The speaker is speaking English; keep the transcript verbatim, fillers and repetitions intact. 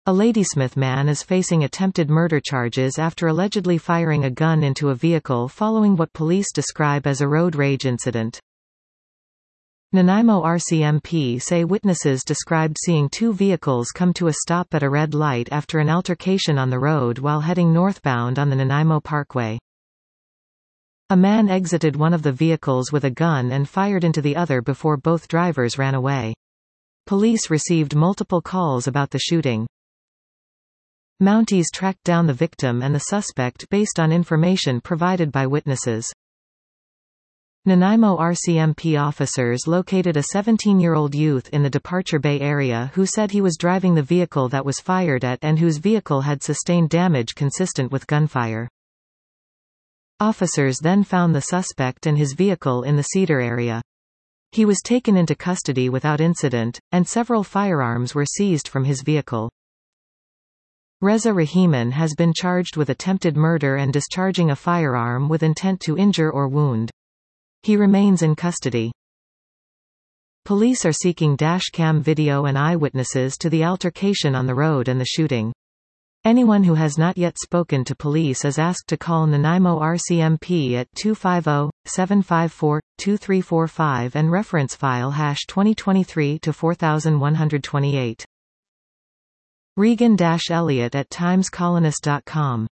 A Ladysmith man is facing attempted murder charges after allegedly firing a gun into a vehicle following what police describe as a road rage incident. Nanaimo R C M P say witnesses described seeing two vehicles come to a stop at a red light after an altercation on the road while heading northbound on the Nanaimo Parkway. A man exited one of the vehicles with a gun and fired into the other before both drivers ran away. Police received multiple calls about the shooting. Mounties tracked down the victim and the suspect based on information provided by witnesses. Nanaimo R C M P officers located a seventeen-year-old youth in the Departure Bay area who said he was driving the vehicle that was fired at and whose vehicle had sustained damage consistent with gunfire. Officers then found the suspect and his vehicle in the Cedar area. He was taken into custody without incident, and several firearms were seized from his vehicle. Reza Rahiman has been charged with attempted murder and discharging a firearm with intent to injure or wound. He remains in custody. Police are seeking dash-cam video and eyewitnesses to the altercation on the road and the shooting. Anyone who has not yet spoken to police is asked to call Nanaimo R C M P at two five zero, seven five four, two three four five and reference file hash twenty twenty-three to four one two eight. Regan Elliott at times colonist dot com